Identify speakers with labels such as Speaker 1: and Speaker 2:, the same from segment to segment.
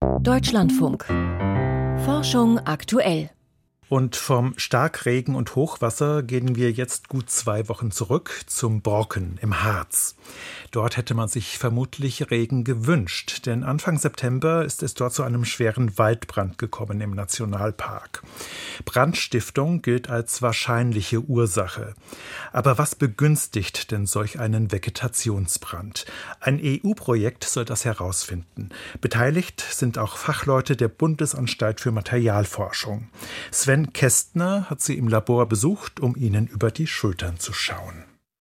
Speaker 1: Deutschlandfunk. Forschung aktuell.
Speaker 2: Und vom Starkregen und Hochwasser gehen wir jetzt gut 2 Wochen zurück zum Brocken im Harz. Dort hätte man sich vermutlich Regen gewünscht, denn Anfang September ist es dort zu einem schweren Waldbrand gekommen im Nationalpark. Brandstiftung gilt als wahrscheinliche Ursache. Aber was begünstigt denn solch einen Vegetationsbrand? Ein EU-Projekt soll das herausfinden. Beteiligt sind auch Fachleute der Bundesanstalt für Materialforschung. Sven Kästner hat sie im Labor besucht, um ihnen über die Schultern zu schauen.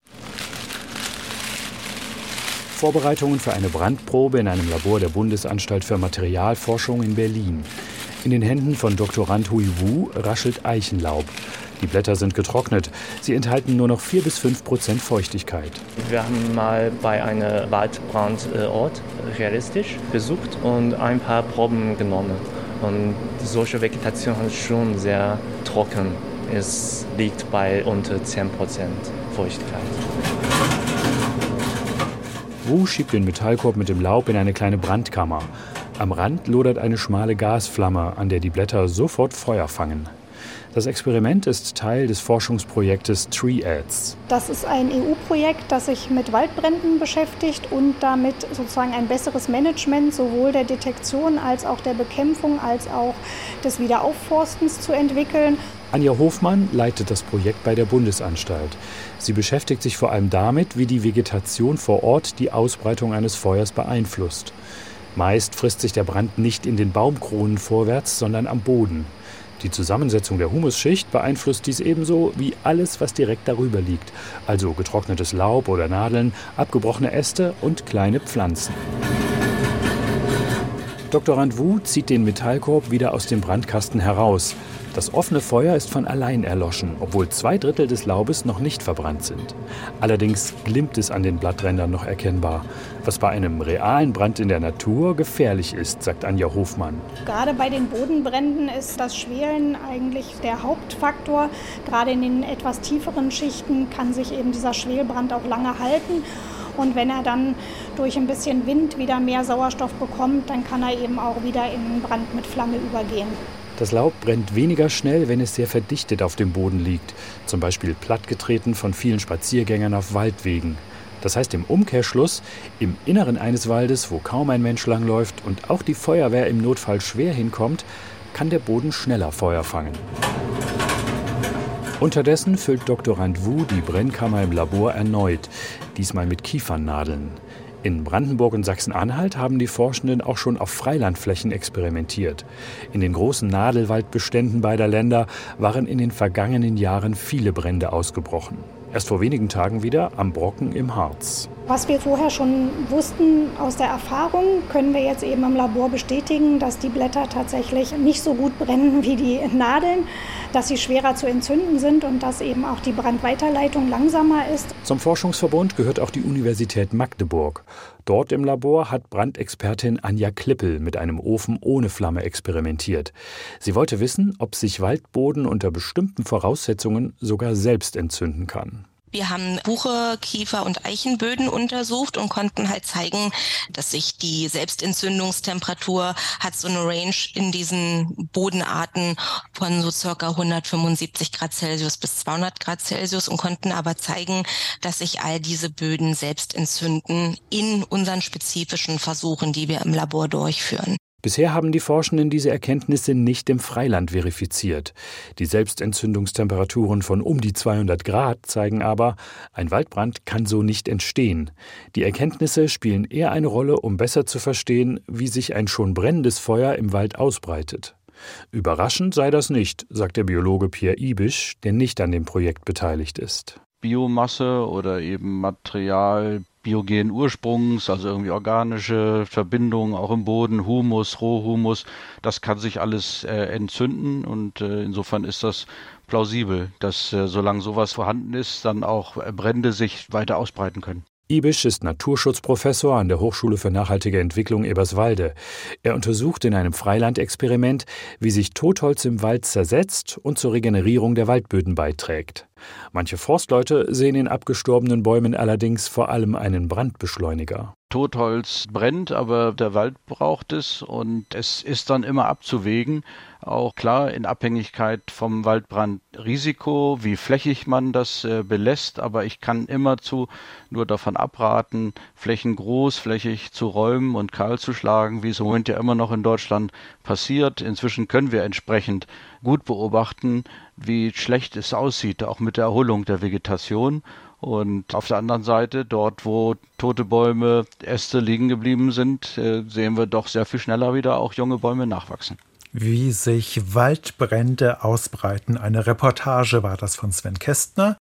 Speaker 3: Vorbereitungen für eine Brandprobe in einem Labor der Bundesanstalt für Materialforschung in Berlin. In den Händen von Doktorand Hui Wu raschelt Eichenlaub. Die Blätter sind getrocknet. Sie enthalten nur noch 4-5% Feuchtigkeit.
Speaker 4: Wir haben mal bei einem Waldbrandort realistisch besucht und ein paar Proben genommen. Und solche Vegetation ist schon sehr trocken. Es liegt bei unter 10% Feuchtigkeit.
Speaker 3: Wu schiebt den Metallkorb mit dem Laub in eine kleine Brandkammer. Am Rand lodert eine schmale Gasflamme, an der die Blätter sofort Feuer fangen. Das Experiment ist Teil des Forschungsprojektes TreeAds.
Speaker 5: Das ist ein EU-Projekt, das sich mit Waldbränden beschäftigt und damit sozusagen ein besseres Management sowohl der Detektion als auch der Bekämpfung als auch des Wiederaufforstens zu entwickeln.
Speaker 3: Anja Hofmann leitet das Projekt bei der Bundesanstalt. Sie beschäftigt sich vor allem damit, wie die Vegetation vor Ort die Ausbreitung eines Feuers beeinflusst. Meist frisst sich der Brand nicht in den Baumkronen vorwärts, sondern am Boden. Die Zusammensetzung der Humusschicht beeinflusst dies ebenso wie alles, was direkt darüber liegt, also getrocknetes Laub oder Nadeln, abgebrochene Äste und kleine Pflanzen. Doktorand Wu zieht den Metallkorb wieder aus dem Brandkasten heraus. Das offene Feuer ist von allein erloschen, obwohl 2/3 des Laubes noch nicht verbrannt sind. Allerdings glimmt es an den Blatträndern noch erkennbar, was bei einem realen Brand in der Natur gefährlich ist, sagt Anja Hofmann.
Speaker 5: Gerade bei den Bodenbränden ist das Schwelen eigentlich der Hauptfaktor. Gerade in den etwas tieferen Schichten kann sich eben dieser Schwelbrand auch lange halten. Und wenn er dann durch ein bisschen Wind wieder mehr Sauerstoff bekommt, dann kann er eben auch wieder in einen Brand mit Flamme übergehen.
Speaker 3: Das Laub brennt weniger schnell, wenn es sehr verdichtet auf dem Boden liegt, zum Beispiel plattgetreten von vielen Spaziergängern auf Waldwegen. Das heißt im Umkehrschluss, im Inneren eines Waldes, wo kaum ein Mensch langläuft und auch die Feuerwehr im Notfall schwer hinkommt, kann der Boden schneller Feuer fangen. Unterdessen füllt Doktorand Wu die Brennkammer im Labor erneut, diesmal mit Kiefernadeln. In Brandenburg und Sachsen-Anhalt haben die Forschenden auch schon auf Freilandflächen experimentiert. In den großen Nadelwaldbeständen beider Länder waren in den vergangenen Jahren viele Brände ausgebrochen. Erst vor wenigen Tagen wieder am Brocken im Harz.
Speaker 5: Was wir vorher schon wussten aus der Erfahrung, können wir jetzt eben im Labor bestätigen, dass die Blätter tatsächlich nicht so gut brennen wie die Nadeln, dass sie schwerer zu entzünden sind und dass eben auch die Brandweiterleitung langsamer ist.
Speaker 3: Zum Forschungsverbund gehört auch die Universität Magdeburg. Dort im Labor hat Brandexpertin Anja Klippel mit einem Ofen ohne Flamme experimentiert. Sie wollte wissen, ob sich Waldboden unter bestimmten Voraussetzungen sogar selbst entzünden kann.
Speaker 6: Wir haben Buche-, Kiefer- und Eichenböden untersucht und konnten halt zeigen, dass sich die Selbstentzündungstemperatur hat so eine Range in diesen Bodenarten von so circa 175 Grad Celsius bis 200 Grad Celsius und konnten aber zeigen, dass sich all diese Böden selbst entzünden in unseren spezifischen Versuchen, die wir im Labor durchführen.
Speaker 3: Bisher haben die Forschenden diese Erkenntnisse nicht im Freiland verifiziert. Die Selbstentzündungstemperaturen von um die 200 Grad zeigen aber, ein Waldbrand kann so nicht entstehen. Die Erkenntnisse spielen eher eine Rolle, um besser zu verstehen, wie sich ein schon brennendes Feuer im Wald ausbreitet. Überraschend sei das nicht, sagt der Biologe Pierre Ibisch, der nicht an dem Projekt beteiligt ist.
Speaker 7: Biomasse oder eben Material biogenen Ursprungs, also irgendwie organische Verbindungen auch im Boden, Humus, Rohhumus, das kann sich alles entzünden und insofern ist das plausibel, dass solange sowas vorhanden ist, dann auch Brände sich weiter ausbreiten können.
Speaker 3: Ibisch ist Naturschutzprofessor an der Hochschule für nachhaltige Entwicklung Eberswalde. Er untersucht in einem Freilandexperiment, wie sich Totholz im Wald zersetzt und zur Regenerierung der Waldböden beiträgt. Manche Forstleute sehen in abgestorbenen Bäumen allerdings vor allem einen Brandbeschleuniger.
Speaker 7: Totholz brennt, aber der Wald braucht es und es ist dann immer abzuwägen, auch klar in Abhängigkeit vom Waldbrandrisiko, wie flächig man das belässt, aber ich kann immerzu nur davon abraten, Flächen großflächig zu räumen und kahl zu schlagen, wie es im Moment ja immer noch in Deutschland passiert. Inzwischen können wir entsprechend gut beobachten, wie schlecht es aussieht, auch mit der Erholung der Vegetation. Und auf der anderen Seite, dort wo tote Bäume, Äste liegen geblieben sind, sehen wir doch sehr viel schneller wieder auch junge Bäume nachwachsen.
Speaker 2: Wie sich Waldbrände ausbreiten. Eine Reportage war das von Sven Kästner.